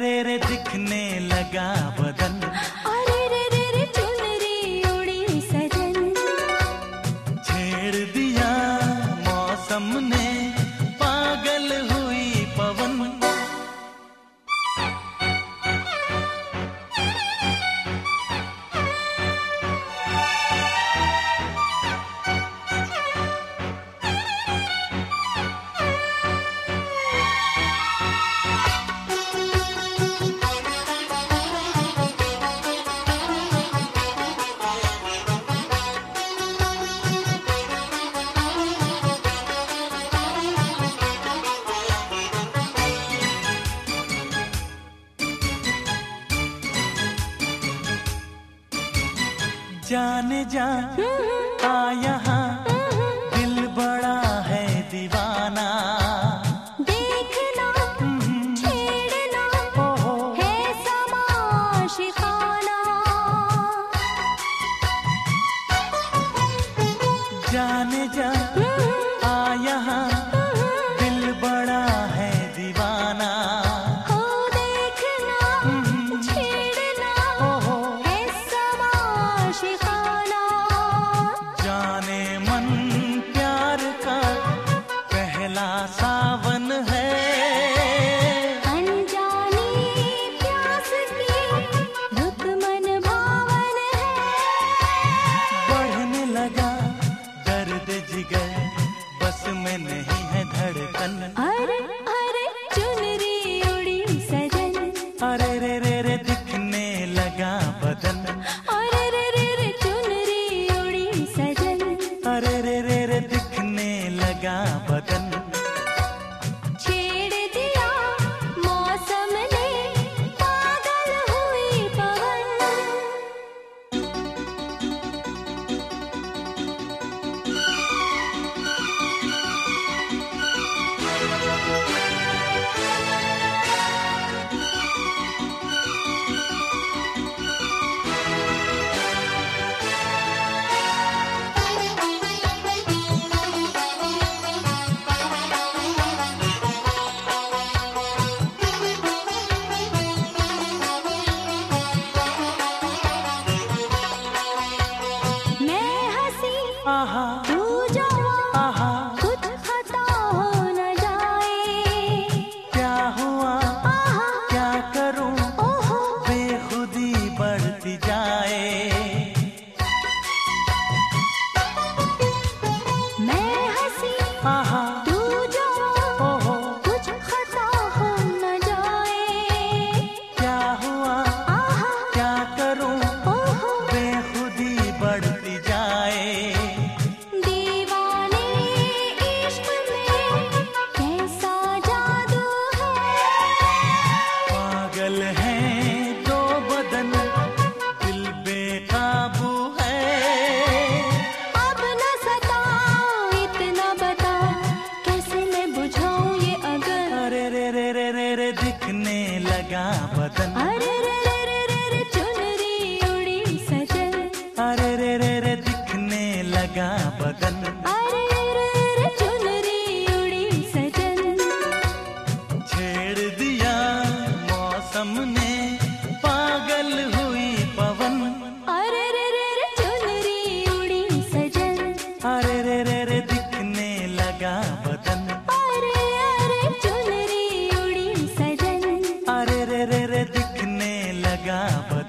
रे दिखने लगा बदन। अरे रे चुनरी उड़ी सजन। छेड़ दिया मौसम ने, पागल हुई पवन। जाने जा आ यहाँ, दिल बड़ा है दीवाना। देखना छेड़ना है समा शिखाना। जाने जा आ यहाँ, दिल बड़ा है दीवाना। हो देखना छेड़ना है समा शिखाना। जाने मन प्यार का पहला सावन है। अनजानी प्यास की रुत मन भावन है। बढ़ने लगा दर्द जिगर, बस में नहीं है धड़कन। अरे चुनरी उड़ी सजन। अरे रे दिखने लगा बदन। अरे रे चुनरी उड़ी सजन। अरे रे दिखने लगा बदन। छेड़ दिया मौसम ने, पागल हुई पवन। मैं हंसी आहा तू जवां, आहा, खुद खता हो न जाए। क्या हुआ आहा क्या करूं, ओहो बेखुदी बढ़ती जाए। मैं हंसी आहा तू जवां, ओहो, कुछ खता हो न जाए। क्या हुआ आहा क्या करूं, ओहो बेखुदी बढ़ती जाए। दीवाने इश्क में कैसा जादू है। पागल है दो बदन, दिल बेकाबू है। अब न सता इतना बता, कैसे मैं बुझाऊं ये अगर। अरे रे दिखने लगा बदन। अरे रे चुनरी उड़ी सजन। अरे रे दिखने लगा बदन। अरे रे चुनरी उड़ी सजन। छेड़ दिया मौसम ने, पागल हुई पवन। अरे रे चुनरी उड़ी सजन। अरे रे दिखने लगा बदन। अरे चुनरी उड़ी सजन। अरे रे दिखने लगा बदन।